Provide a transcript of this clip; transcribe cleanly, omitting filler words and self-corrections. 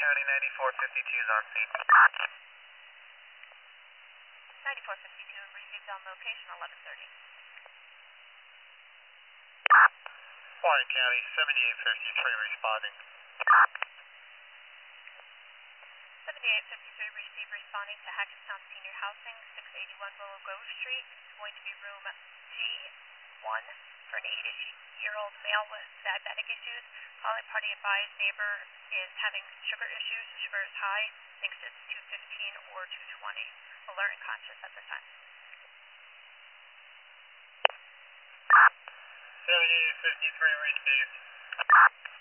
County 9452 is on scene. 9452 received on location 11:30. Warren County 7853 responding. 7853 received responding to Hackettstown Senior Housing, 681 Willow Grove Street. It's going to be room G1 for an 80-year-old male with diabetic issues. Calling party advised neighbor is having sugar issues. Sugar is high. Thinks it's 215 or 220. Alert and conscious at this time. 7853 received.